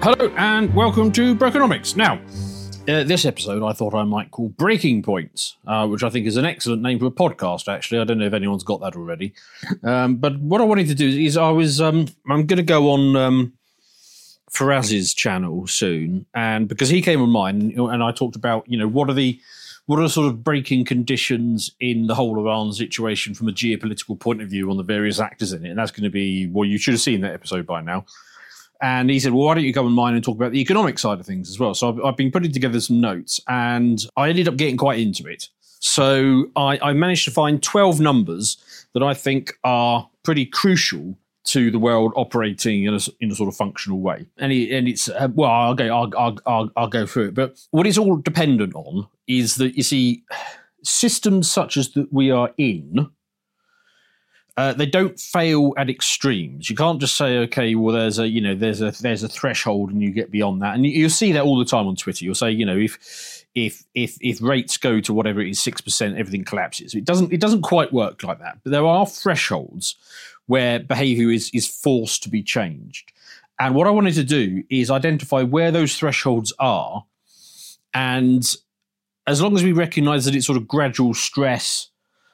Hello and welcome to Brokenomics. Now, this episode I thought I might call Breaking Points, which I think is an excellent name for a podcast, actually. I don't know if anyone's got that already. But what I wanted to do is I'm going to go on Faraz's channel soon, and because he came on mine and I talked about, what are the sort of breaking conditions in the whole Iran situation from a geopolitical point of view on the various actors in it. And that's going to be, well, you should have seen that episode by now. And he said, well, why don't you come on mine and talk about the economic side of things as well? So I've been putting together some notes and I ended up getting quite into it. So I managed to find 12 numbers that I think are pretty crucial to the world operating in a sort of functional way. And it's, well, I'll go through it. But what it's all dependent on is that, you see, systems such as that we are in, they don't fail at extremes. You can't just say, okay, well, there's a threshold and you get beyond that. And you'll see that all the time on Twitter. You'll say, if rates go to whatever it is, 6%, everything collapses. It doesn't quite work like that. But there are thresholds where behavior is forced to be changed. And what I wanted to do is identify where those thresholds are. And as long as we recognize that it's sort of gradual stress,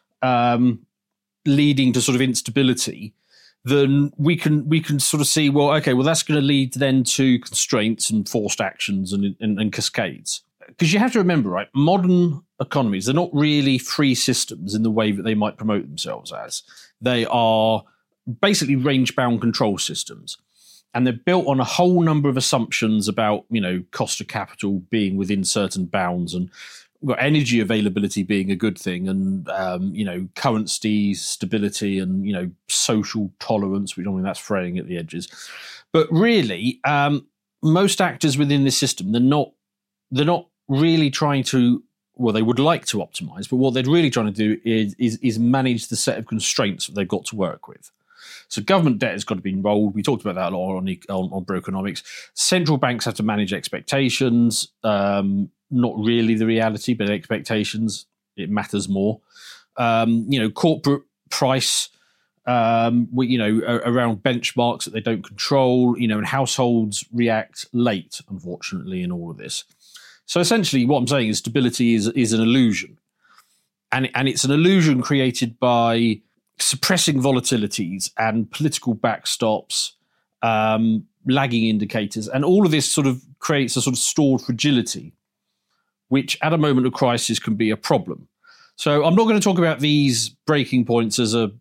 leading to sort of instability, then we can sort of see, well, okay, well, that's going to lead then to constraints and forced actions and cascades. Because you have to remember, right, modern economies, they're not really free systems in the way that they might promote themselves as. They are basically range-bound control systems. And they're built on a whole number of assumptions about, cost of capital being within certain bounds and energy availability being a good thing, and currency stability and social tolerance, which I mean that's fraying at the edges. But really, most actors within this system, they're not really trying to. Well, they would like to optimize, but what they're really trying to do is manage the set of constraints that they've got to work with. So government debt has got to be enrolled. We talked about that a lot on Brokenomics. Central banks have to manage expectations. Not really the reality, but expectations, it matters more. Corporate price, around benchmarks that they don't control, and households react late, unfortunately, in all of this. So essentially what I'm saying is stability is an illusion. And it's an illusion created by suppressing volatilities and political backstops, lagging indicators, and all of this sort of creates a sort of stored fragility, which at a moment of crisis can be a problem. So I'm not going to talk about these breaking points as I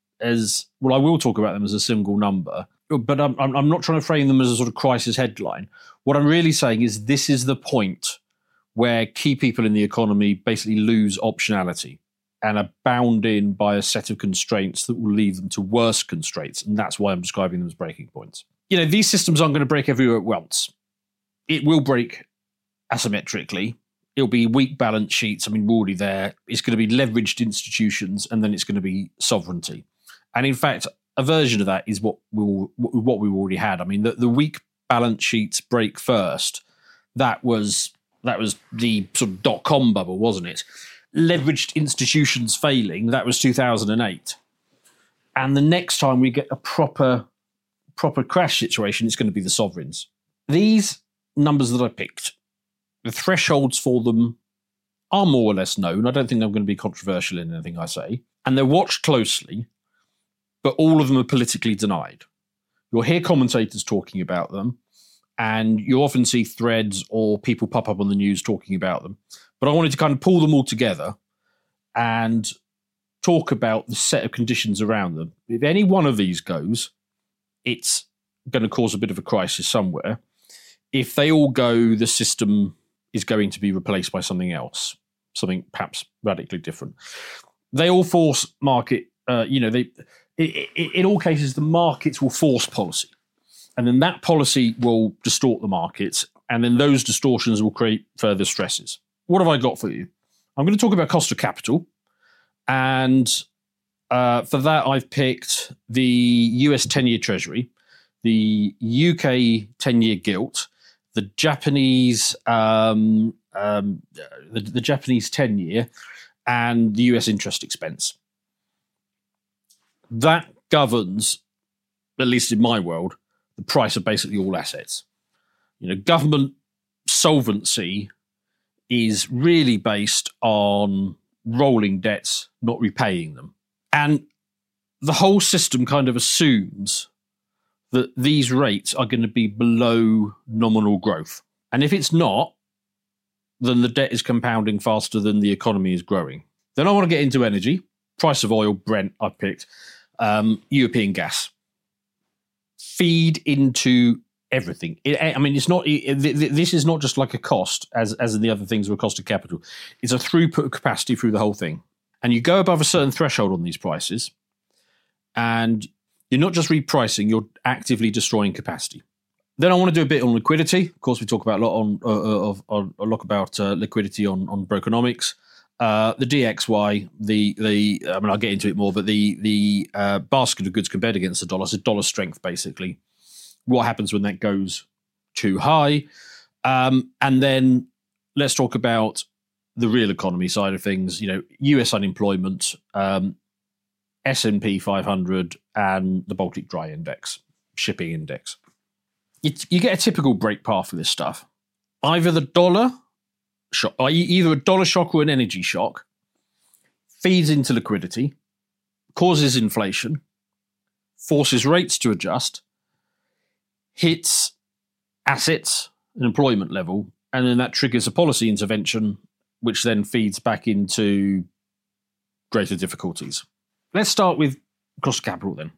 will talk about them as a single number, but I'm not trying to frame them as a sort of crisis headline. What I'm really saying is this is the point where key people in the economy basically lose optionality and are bound in by a set of constraints that will lead them to worse constraints. And that's why I'm describing them as breaking points. These systems aren't going to break everywhere at once. It will break asymmetrically. It'll be weak balance sheets. I mean, we're already there. It's going to be leveraged institutions, and then it's going to be sovereignty. And in fact, a version of that is what we've already had. I mean, the weak balance sheets break first. That was the sort of dot-com bubble, wasn't it? Leveraged institutions failing. That was 2008. And the next time we get a proper crash situation, it's going to be the sovereigns. These numbers that I picked, the thresholds for them are more or less known. I don't think I'm going to be controversial in anything I say. And they're watched closely, but all of them are politically denied. You'll hear commentators talking about them, and you often see threads or people pop up on the news talking about them. But I wanted to kind of pull them all together and talk about the set of conditions around them. If any one of these goes, it's going to cause a bit of a crisis somewhere. If they all go, the system is going to be replaced by something else, something perhaps radically different. They all force market, in all cases, the markets will force policy. And then that policy will distort the markets. And then those distortions will create further stresses. What have I got for you? I'm going to talk about cost of capital. And for that, I've picked the US 10-year Treasury, the UK 10-year gilt, the Japanese the Japanese 10-year, and the US interest expense. That governs, at least in my world, the price of basically all assets. Government solvency is really based on rolling debts, not repaying them. And the whole system kind of assumes that these rates are going to be below nominal growth. And if it's not, then the debt is compounding faster than the economy is growing. Then I want to get into energy. Price of oil, Brent, I've picked. European gas. Feed into everything. It's not. This is not just like a cost, as in the other things were a cost of capital. It's a throughput capacity through the whole thing. And you go above a certain threshold on these prices, and you're not just repricing, you're actively destroying capacity. Then I want to do a bit on liquidity. Of course, we talk about a lot about liquidity on Brokenomics. The DXY, I'll get into it more, but the basket of goods compared against the dollar, so dollar strength basically. What happens when that goes too high? And then let's talk about the real economy side of things. US unemployment, S&P 500, and the Baltic Dry Index, shipping index. You get a typical break path for this stuff. Either the dollar shock, either a dollar shock or an energy shock, feeds into liquidity, causes inflation, forces rates to adjust, hits assets and employment level, and then that triggers a policy intervention, which then feeds back into greater difficulties. Let's start with cost of capital then.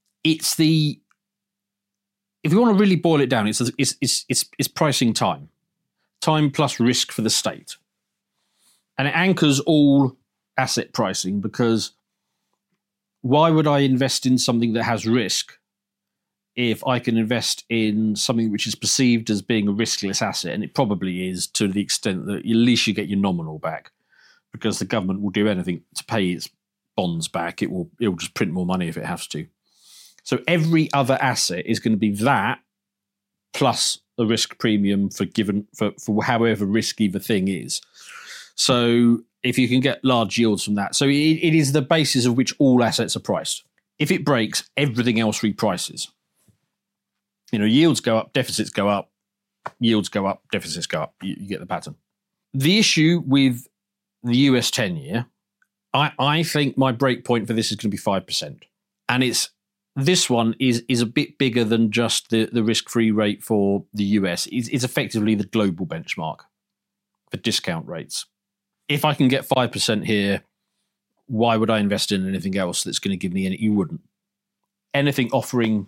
If you want to really boil it down, it's pricing time. Time plus risk for the state. And it anchors all asset pricing, because why would I invest in something that has risk if I can invest in something which is perceived as being a riskless asset? And it probably is, to the extent that at least you get your nominal back, because the government will do anything to pay its bonds back. It'll just print more money if it has to. So every other asset is going to be that plus a risk premium for however risky the thing is. So if you can get large yields from that. So it is the basis of which all assets are priced. If it breaks, everything else reprices. Yields go up, deficits go up, yields go up, deficits go up. You get the pattern. The issue with the US 10-year, I think my break point for this is going to be 5%. And this one is a bit bigger than just the risk-free rate for the US. It's effectively the global benchmark for discount rates. If I can get 5% here, why would I invest in anything else that's going to give me any? You wouldn't. Anything offering,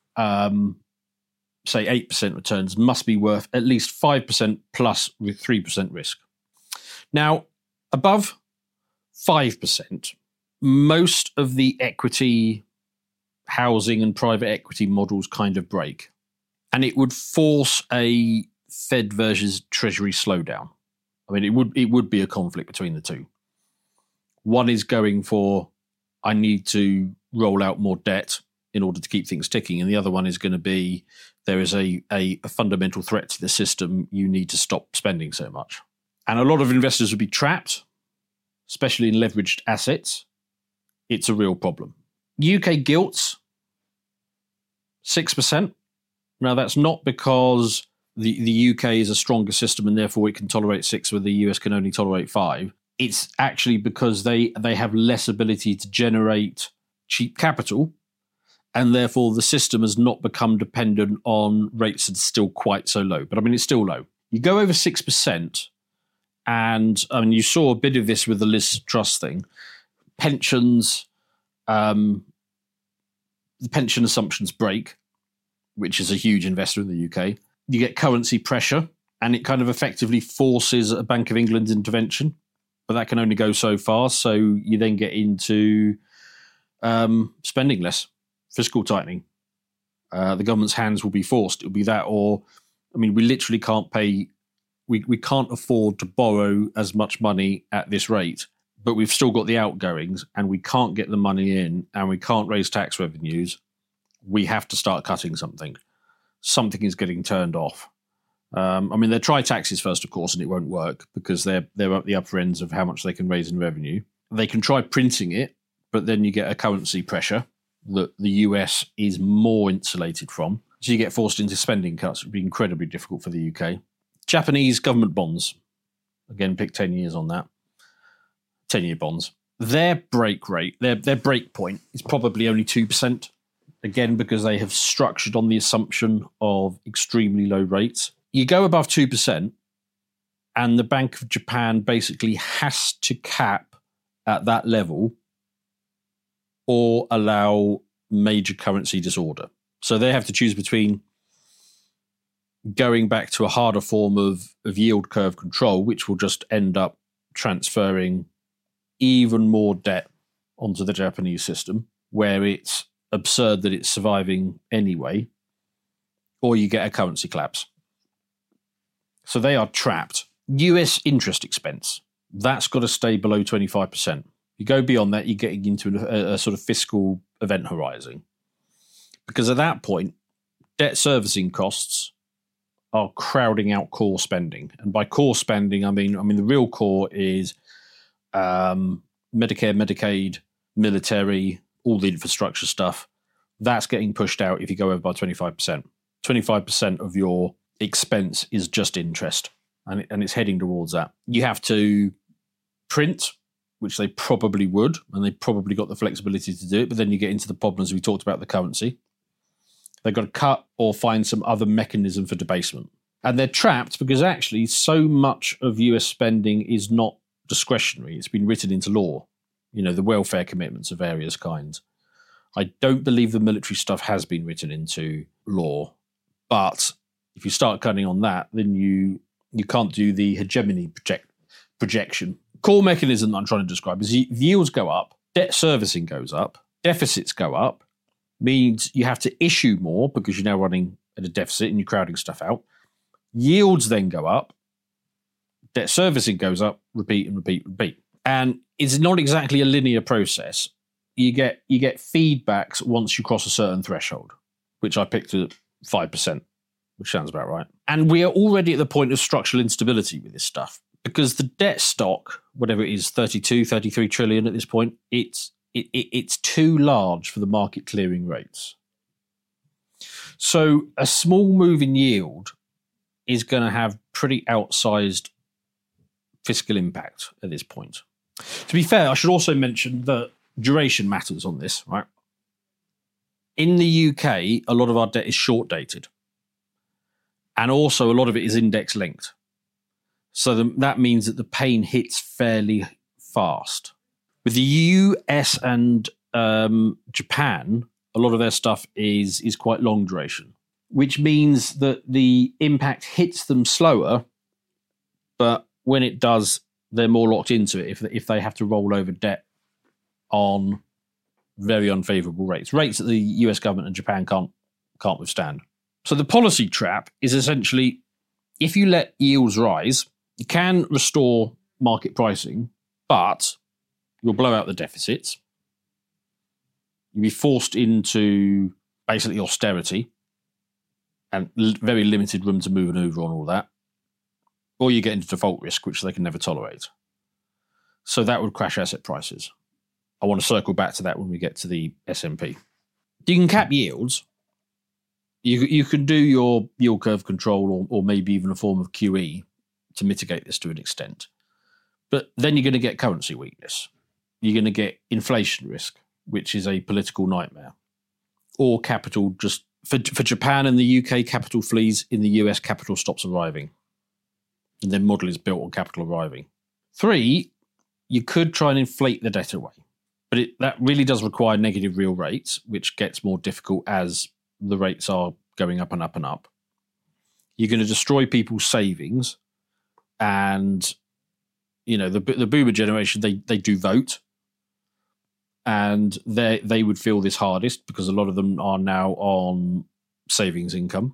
say, 8% returns must be worth at least 5% plus with 3% risk. Now, above 5%, most of the equity, housing and private equity models kind of break, and it would force a Fed versus Treasury slowdown. It would be a conflict between the two. One is going for, I need to roll out more debt in order to keep things ticking, and the other one is going to be, there is a fundamental threat to the system. You need to stop spending so much. And a lot of investors would be trapped, especially in leveraged assets. It's a real problem. UK gilts, 6%. Now, that's not because the UK is a stronger system and therefore it can tolerate 6 where the US can only tolerate 5. It's actually because they have less ability to generate cheap capital, and therefore the system has not become dependent on rates that's still quite so low. But it's still low. You go over 6%, and you saw a bit of this with the Liz Truss thing. Pensions, the pension assumptions break, which is a huge investor in the UK. You get currency pressure, and it kind of effectively forces a Bank of England intervention, but that can only go so far. So you then get into spending less, fiscal tightening. The government's hands will be forced. It'll be that, or we literally can't pay. We can't afford to borrow as much money at this rate, but we've still got the outgoings, and we can't get the money in, and we can't raise tax revenues. We have to start cutting something. Something is getting turned off. They'll try taxes first, of course, and it won't work because they're at the upper ends of how much they can raise in revenue. They can try printing it, but then you get a currency pressure that the US is more insulated from. So you get forced into spending cuts. It would be incredibly difficult for the UK. Japanese government bonds. Again, pick 10 years on that. 10-year bonds. Their break rate, their break point is probably only 2%. Again, because they have structured on the assumption of extremely low rates. You go above 2%, and the Bank of Japan basically has to cap at that level or allow major currency disorder. So they have to choose between going back to a harder form of yield curve control, which will just end up transferring even more debt onto the Japanese system, where it's absurd that it's surviving anyway, or you get a currency collapse. So they are trapped. US interest expense, that's got to stay below 25%. You go beyond that, you're getting into a sort of fiscal event horizon. Because at that point, debt servicing costs are crowding out core spending. And by core spending, I mean the real core is Medicare, Medicaid, military, all the infrastructure stuff. That's getting pushed out if you go over by 25%. 25% of your expense is just interest, and it's heading towards that. You have to print, which they probably would, and they probably got the flexibility to do it, but then you get into the problems we talked about, the currency. They've got to cut or find some other mechanism for debasement. And they're trapped because actually so much of US spending is not discretionary. It's been written into law. You know, the welfare commitments of various kinds. I don't believe the military stuff has been written into law. But if you start cutting on that, then you can't do the hegemony projection. Core mechanism that I'm trying to describe is yields go up, debt servicing goes up, deficits go up, means you have to issue more because you're now running at a deficit and you're crowding stuff out. Yields then go up, debt servicing goes up, repeat and repeat and repeat. And it's not exactly a linear process. You get feedbacks once you cross a certain threshold, which I picked at 5%, which sounds about right. And we are already at the point of structural instability with this stuff because the debt stock, whatever it is, 32, 33 trillion at this point, it's too large for the market clearing rates. So a small move in yield is going to have pretty outsized fiscal impact at this point. To be fair, I should also mention that duration matters on this, right? In the UK, a lot of our debt is short dated. And also a lot of it is index linked. So that means that the pain hits fairly fast. With the US and Japan, a lot of their stuff is quite long duration, which means that the impact hits them slower, but when it does, they're more locked into it if they have to roll over debt on very unfavorable rates that the US government and Japan can't withstand. So the policy trap is essentially, if you let yields rise, you can restore market pricing, but you'll blow out the deficits. You'll be forced into basically austerity and very limited room to move and over on all that. Or you get into default risk, which they can never tolerate. So that would crash asset prices. I want to circle back to that when we get to the S&P. You can cap yields. You can do your yield curve control or maybe even a form of QE to mitigate this to an extent. But then you're going to get currency weakness. You're going to get inflation risk, which is a political nightmare. Or capital just... For Japan and the UK, capital flees. In the US, capital stops arriving. And their model is built on capital arriving. 3, you could try and inflate the debt away. But that really does require negative real rates, which gets more difficult as the rates are going up and up and up. You're going to destroy people's savings. And, you know, the boomer generation, they do vote. And they would feel this hardest because a lot of them are now on savings income.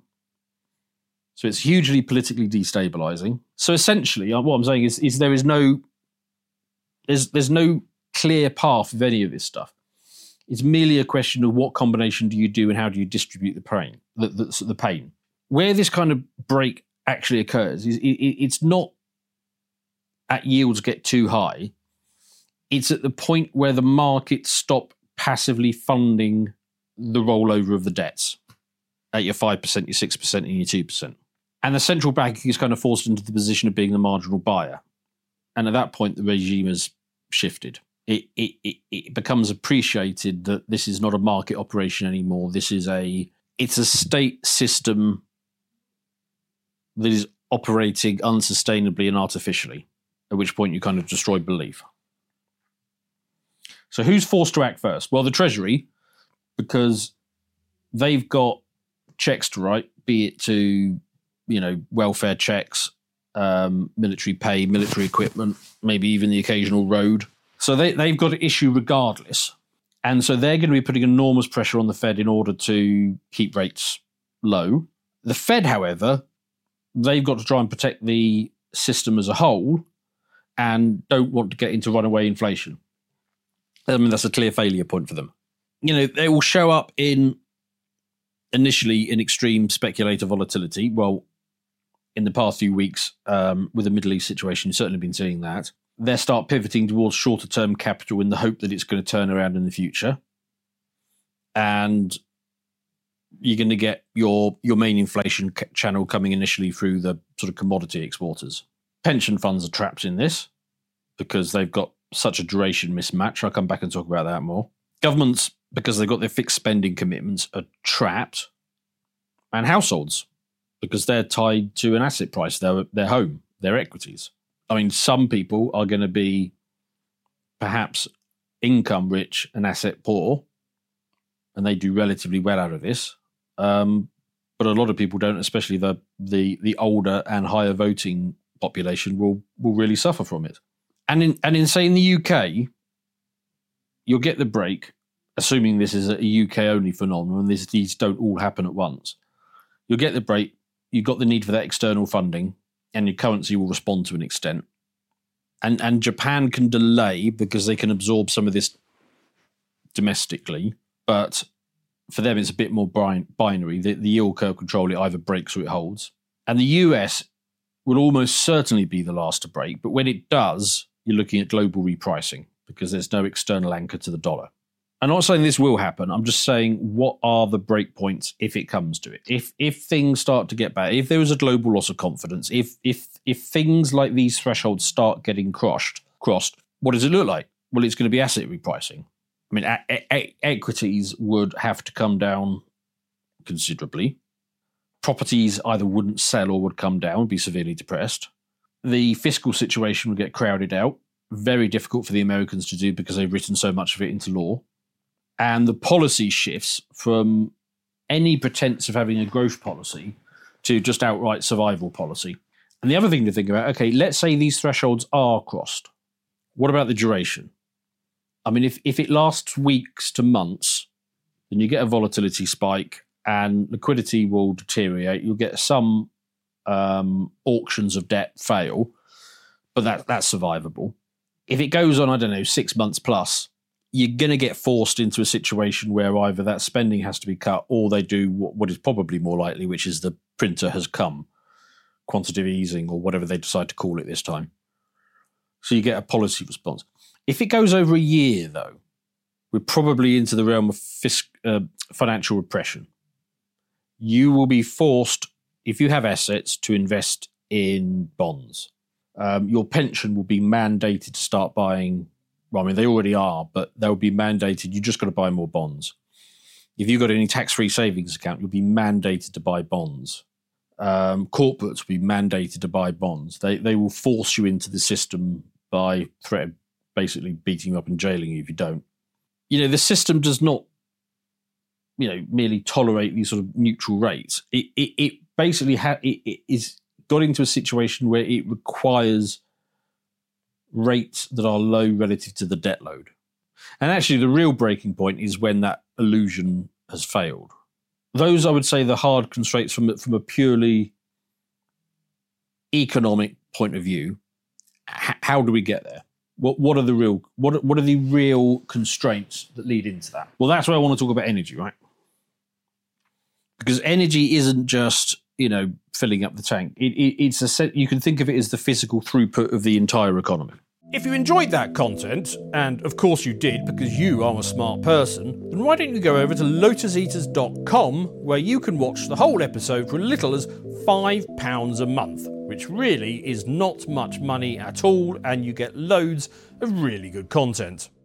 So it's hugely politically destabilizing. So essentially, what I'm saying is there's no clear path of any of this stuff. It's merely a question of what combination do you do and how do you distribute the pain. The pain. Where this kind of break actually occurs is it's not at yields get too high. It's at the point where the markets stop passively funding the rollover of the debts. at your 5%, your 6%, and your 2%. And the central bank is kind of forced into the position of being the marginal buyer. And at that point, the regime has shifted. It becomes appreciated that this is not a market operation anymore. It's a state system that is operating unsustainably and artificially, at which point you kind of destroy belief. So who's forced to act first? Well, the Treasury, because they've got checks to write, be it to, welfare checks, military pay, military equipment, maybe even the occasional road. So they've got to issue regardless. And so they're going to be putting enormous pressure on the Fed in order to keep rates low. The Fed, however, they've got to try and protect the system as a whole and don't want to get into runaway inflation. I mean, that's a clear failure point for them. They will show up initially in extreme speculator volatility. Well, in the past few weeks, with the Middle East situation, you've certainly been seeing that. They'll start pivoting towards shorter-term capital in the hope that it's going to turn around in the future. And you're going to get your main inflation channel coming initially through the sort of commodity exporters. Pension funds are trapped in this because they've got such a duration mismatch. I'll come back and talk about that more. Governments, because they've got their fixed spending commitments, are trapped. And households, because they're tied to an asset price, their home, their equities. I mean, some people are going to be perhaps income rich and asset poor, and they do relatively well out of this. But a lot of people don't, especially the older and higher voting population will really suffer from it. And in say in the UK, you'll get the break, assuming this is a UK only phenomenon. These don't all happen at once. You'll get the break. You've got the need for that external funding, and your currency will respond to an extent. And Japan can delay because they can absorb some of this domestically, but for them it's a bit more binary. The yield curve control, it either breaks or it holds. And the US will almost certainly be the last to break, but when it does, you're looking at global repricing because there's no external anchor to the dollar. I'm not saying this will happen. I'm just saying, what are the break points if it comes to it? If things start to get bad, if there was a global loss of confidence, if things like these thresholds start getting crossed, what does it look like? Well, it's going to be asset repricing. I mean, equities would have to come down considerably. Properties either wouldn't sell or would come down, be severely depressed. The fiscal situation would get crowded out. Very difficult for the Americans to do because they've written so much of it into law. And the policy shifts from any pretense of having a growth policy to just outright survival policy. And the other thing to think about, okay, let's say these thresholds are crossed. What about the duration? I mean, if it lasts weeks to months, then you get a volatility spike and liquidity will deteriorate. You'll get some auctions of debt fail, but that's survivable. If it goes on, 6 months plus, you're going to get forced into a situation where either that spending has to be cut or they do what is probably more likely, which is the printer has come, quantitative easing or whatever they decide to call it this time. So you get a policy response. If it goes over a year, though, we're probably into the realm of financial repression. You will be forced, if you have assets, to invest in bonds. Your pension will be mandated to start buying. Well, I mean, they already are, but they'll be mandated. You just got to buy more bonds. If you've got any tax-free savings account, you'll be mandated to buy bonds. Corporates will be mandated to buy bonds. They will force you into the system by threat of basically beating you up and jailing you if you don't. The system does not, merely tolerate these sort of neutral rates. It basically it is got into a situation where it requires rates that are low relative to the debt load. And actually the real breaking point is when that illusion has failed. Those, I would say, the hard constraints from a purely economic point of view. How do we get there? What are the real constraints that lead into that? Well, that's where I want to talk about energy, right? Because energy isn't just, filling up the tank. It's you can think of it as the physical throughput of the entire economy. If you enjoyed that content, and of course you did because you are a smart person, then why don't you go over to lotuseaters.com where you can watch the whole episode for as little as £5 a month, which really is not much money at all, and you get loads of really good content.